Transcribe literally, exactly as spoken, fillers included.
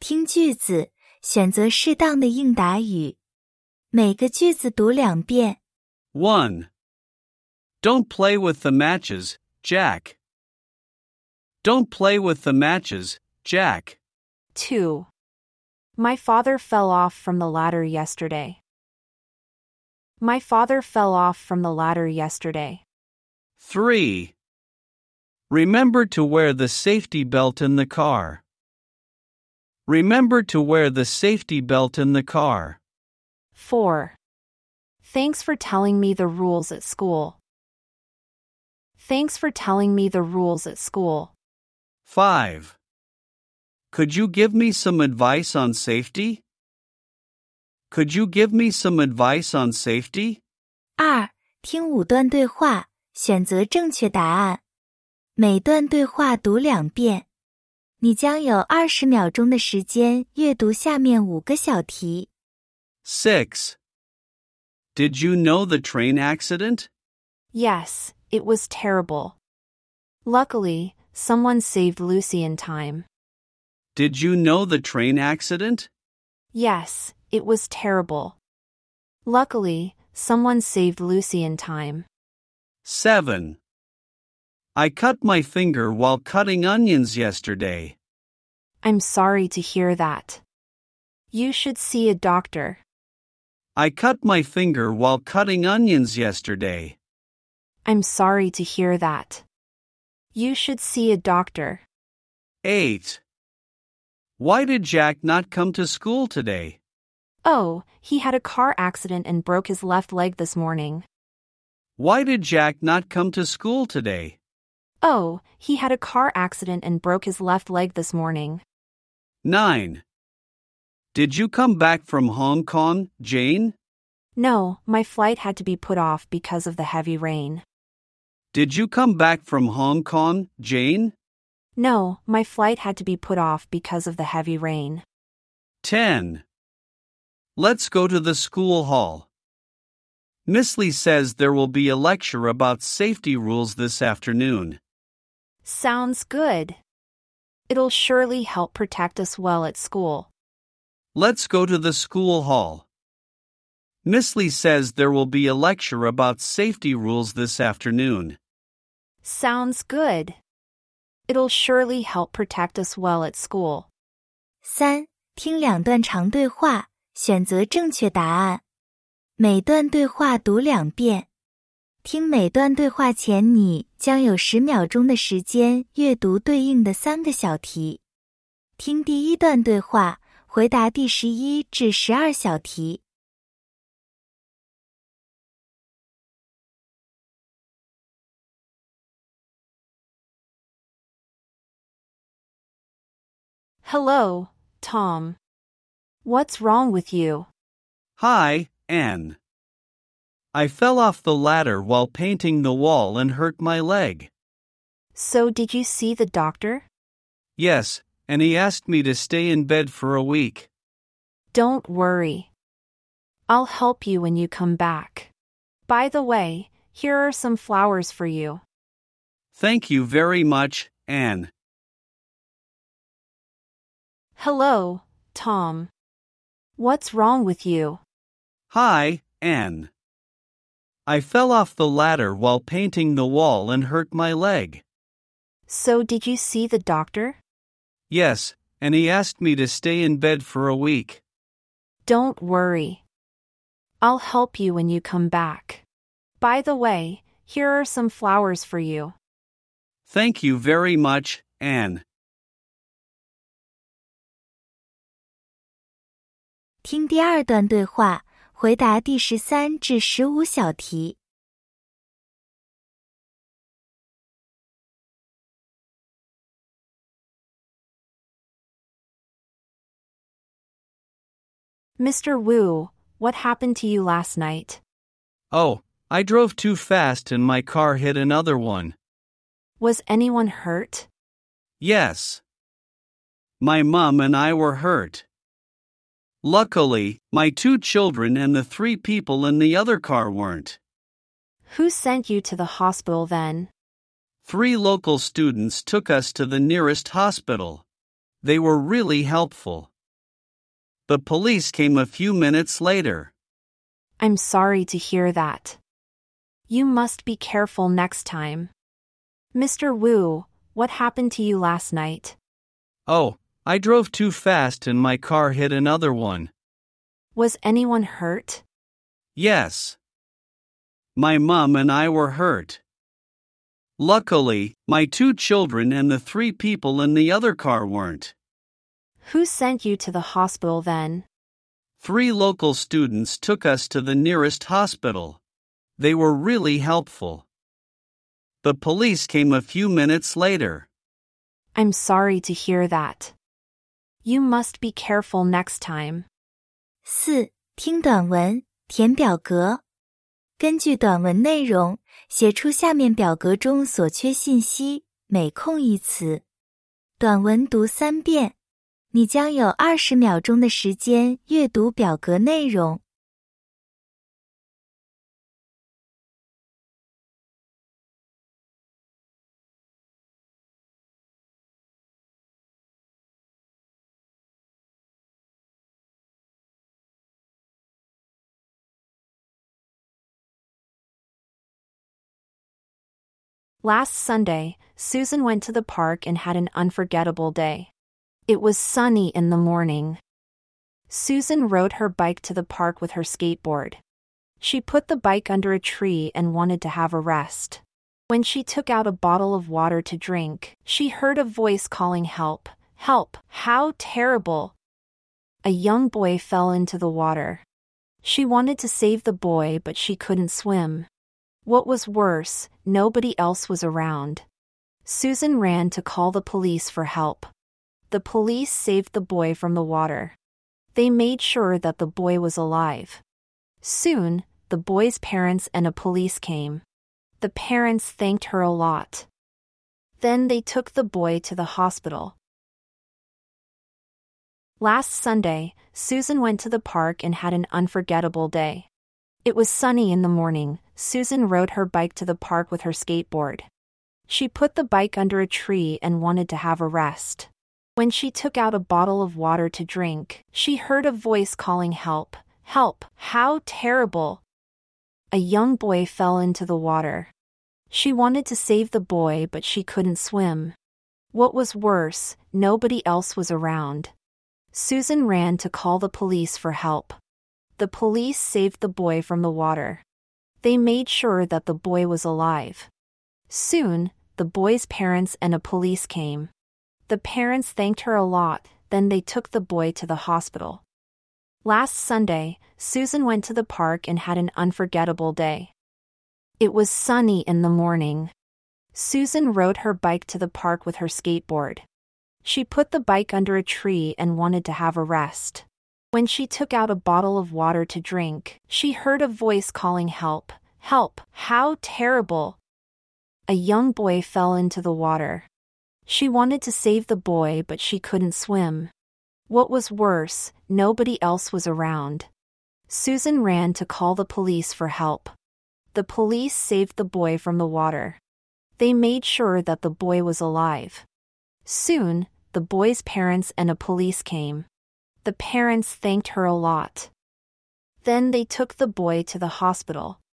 听句子，选择适当的应答语。每个句子读两遍。 one. Don't play with the matches, Jack. Don't play with the matches, Jack. two. My father fell off from the ladder yesterday. My father fell off from the ladder yesterday. three. Remember to wear the safety belt in the car. Remember to wear the safety belt in the car. four. Thanks for telling me the rules at school. Thanks for telling me the rules at school. five. Could you give me some advice on safety? Could you give me some advice on safety? 二、听五段对话，选择正确答案。每段对话读两遍。你将有二十秒钟的时间阅读下面五个小题。 six. Did you know the train accident? Yes, it was terrible. Luckily, someone saved Lucy in time. Did you know the train accident? Yes, it was terrible. Luckily, someone saved Lucy in time. seven. I cut my finger while cutting onions yesterday. I'm sorry to hear that. You should see a doctor. I cut my finger while cutting onions yesterday. I'm sorry to hear that. You should see a doctor. eight. Why did Jack not come to school today? Oh, he had a car accident and broke his left leg this morning. Why did Jack not come to school today? Oh, he had a car accident and broke his left leg this morning. nine. Did you come back from Hong Kong, Jane? No, my flight had to be put off because of the heavy rain. Did you come back from Hong Kong, Jane? No, my flight had to be put off because of the heavy rain. ten. Let's go to the school hall. Miss Lee says there will be a lecture about safety rules this afternoon. Sounds good. It'll surely help protect us well at school. Let's go to the school hall. Miss Lee says there will be a lecture about safety rules this afternoon. Sounds good. It'll surely help protect us well at school. 三、听两段长对话，选择正确答案。每段对话读两遍。听每段对话前，你将有十秒钟的时间阅读对应的三个小题。听第一段对话，回答第十一至十二小题。 Hello, Tom. What's wrong with you? Hi, Anne. I fell off the ladder while painting the wall and hurt my leg. So did you see the doctor? Yes, and he asked me to stay in bed for a week. Don't worry. I'll help you when you come back. By the way, here are some flowers for you. Thank you very much, Anne. Hello, Tom. What's wrong with you? Hi, Anne. I fell off the ladder while painting the wall and hurt my leg. So did you see the doctor? Yes, and he asked me to stay in bed for a week. Don't worry. I'll help you when you come back. By the way, here are some flowers for you. Thank you very much, Anne. 听第二段对话，回答第十三至十五小题。 Mister Wu, what happened to you last night? Oh, I drove too fast and my car hit another one. Was anyone hurt? Yes. My mom and I were hurt. Luckily, my two children and the three people in the other car weren't. Who sent you to the hospital then? Three local students took us to the nearest hospital. They were really helpful. The police came a few minutes later. I'm sorry to hear that. You must be careful next time. Mister Wu, what happened to you last night? Oh, I drove too fast and my car hit another one. Was anyone hurt? Yes. My mom and I were hurt. Luckily, my two children and the three people in the other car weren't. Who sent you to the hospital then? Three local students took us to the nearest hospital. They were really helpful. The police came a few minutes later. I'm sorry to hear that. You must be careful next time. 四、听短文，填表格。根据短文内容，写出下面表格中所缺信息，每空一词。短文读三遍。你将有二十秒钟的时间阅读表格内容。 Last Sunday, Susan went to the park and had an unforgettable day. It was sunny in the morning. Susan rode her bike to the park with her skateboard. She put the bike under a tree and wanted to have a rest. When she took out a bottle of water to drink, she heard a voice calling help. Help! How terrible! A young boy fell into the water. She wanted to save the boy, but she couldn't swim. What was worse, nobody else was around. Susan ran to call the police for help. The police saved the boy from the water. They made sure that the boy was alive. Soon, the boy's parents and a police came. The parents thanked her a lot. Then they took the boy to the hospital. Last Sunday, Susan went to the park and had an unforgettable day. It was sunny in the morning. Susan rode her bike to the park with her skateboard. She put the bike under a tree and wanted to have a rest. When she took out a bottle of water to drink, she heard a voice calling help. Help! How terrible! A young boy fell into the water. She wanted to save the boy, but she couldn't swim. What was worse, nobody else was around. Susan ran to call the police for help. The police saved the boy from the water. They made sure that the boy was alive. Soon, the boy's parents and a police came. The parents thanked her a lot, then they took the boy to the hospital. Last Sunday, Susan went to the park and had an unforgettable day. It was sunny in the morning. Susan rode her bike to the park with her skateboard. She put the bike under a tree and wanted to have a rest. When she took out a bottle of water to drink, she heard a voice calling help. Help! How terrible! A young boy fell into the water. She wanted to save the boy, but she couldn't swim. What was worse, nobody else was around. Susan ran to call the police for help. The police saved the boy from the water. They made sure that the boy was alive. Soon, the boy's parents and a police came. The parents thanked her a lot. Then they took the boy to the hospital.